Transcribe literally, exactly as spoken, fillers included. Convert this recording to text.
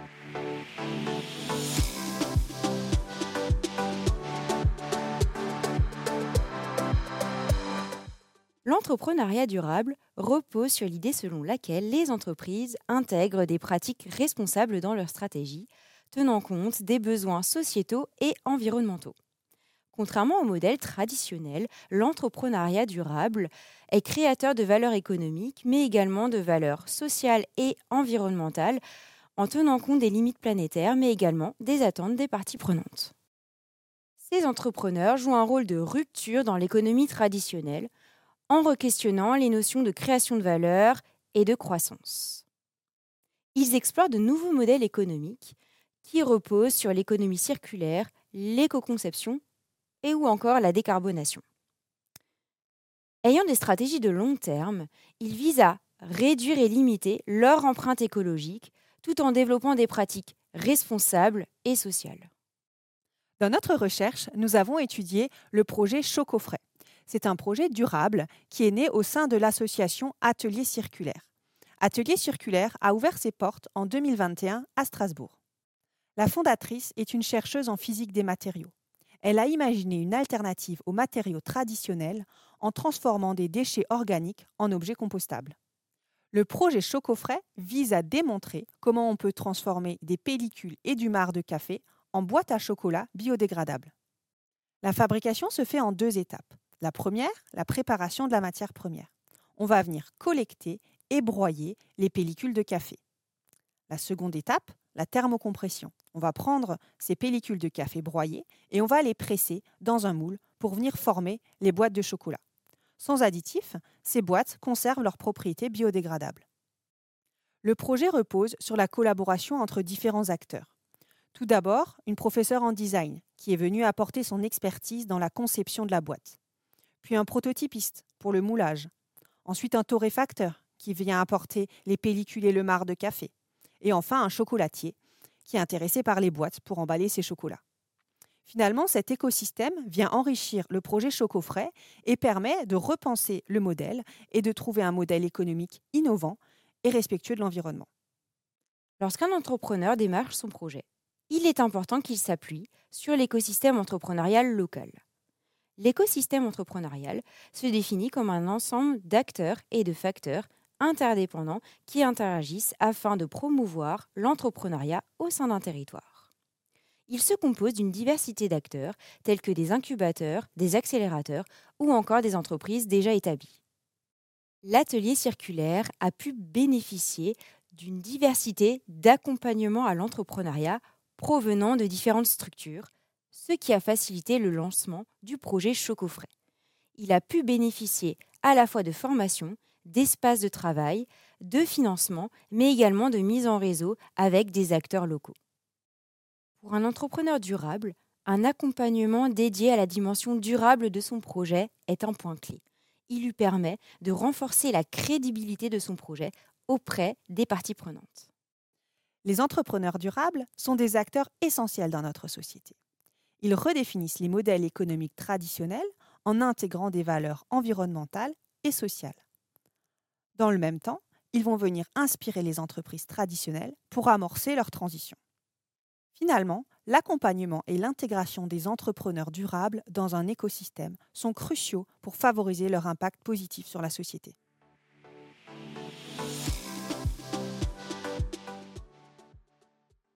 L'entrepreneuriat durable repose sur l'idée selon laquelle les entreprises intègrent des pratiques responsables dans leur stratégie, tenant compte des besoins sociétaux et environnementaux. Contrairement au modèle traditionnel, l'entrepreneuriat durable est créateur de valeur économique, mais également de valeurs sociales et environnementales, en tenant compte des limites planétaires, mais également des attentes des parties prenantes. Ces entrepreneurs jouent un rôle de rupture dans l'économie traditionnelle, en requestionnant les notions de création de valeur et de croissance. Ils explorent de nouveaux modèles économiques qui reposent sur l'économie circulaire, l'éco-conception et ou encore la décarbonation. Ayant des stratégies de long terme, ils visent à réduire et limiter leur empreinte écologique tout en développant des pratiques responsables et sociales. Dans notre recherche, nous avons étudié le projet Chocofrais. C'est un projet durable qui est né au sein de l'association Atelier Circulaire. Atelier Circulaire a ouvert ses portes en deux mille vingt et un à Strasbourg. La fondatrice est une chercheuse en physique des matériaux. Elle a imaginé une alternative aux matériaux traditionnels en transformant des déchets organiques en objets compostables. Le projet Chocofrais vise à démontrer comment on peut transformer des pellicules et du marc de café en boîtes à chocolat biodégradables. La fabrication se fait en deux étapes. La première, la préparation de la matière première. On va venir collecter et broyer les pellicules de café. La seconde étape, la thermocompression. On va prendre ces pellicules de café broyées et on va les presser dans un moule pour venir former les boîtes de chocolat. Sans additifs, ces boîtes conservent leurs propriétés biodégradables. Le projet repose sur la collaboration entre différents acteurs. Tout d'abord, une professeure en design qui est venue apporter son expertise dans la conception de la boîte. Puis un prototypiste pour le moulage. Ensuite, un torréfacteur qui vient apporter les pellicules et le marc de café. Et enfin, un chocolatier qui est intéressé par les boîtes pour emballer ses chocolats. Finalement, cet écosystème vient enrichir le projet Chocofrais et permet de repenser le modèle et de trouver un modèle économique innovant et respectueux de l'environnement. Lorsqu'un entrepreneur démarre son projet, il est important qu'il s'appuie sur l'écosystème entrepreneurial local. L'écosystème entrepreneurial se définit comme un ensemble d'acteurs et de facteurs interdépendants qui interagissent afin de promouvoir l'entrepreneuriat au sein d'un territoire. Il se compose d'une diversité d'acteurs tels que des incubateurs, des accélérateurs ou encore des entreprises déjà établies. L'atelier circulaire a pu bénéficier d'une diversité d'accompagnement à l'entrepreneuriat provenant de différentes structures, ce qui a facilité le lancement du projet Chocofrais. Il a pu bénéficier à la fois de formation, d'espaces de travail, de financement, mais également de mise en réseau avec des acteurs locaux. Pour un entrepreneur durable, un accompagnement dédié à la dimension durable de son projet est un point clé. Il lui permet de renforcer la crédibilité de son projet auprès des parties prenantes. Les entrepreneurs durables sont des acteurs essentiels dans notre société. Ils redéfinissent les modèles économiques traditionnels en intégrant des valeurs environnementales et sociales. Dans le même temps, ils vont venir inspirer les entreprises traditionnelles pour amorcer leur transition. Finalement, l'accompagnement et l'intégration des entrepreneurs durables dans un écosystème sont cruciaux pour favoriser leur impact positif sur la société.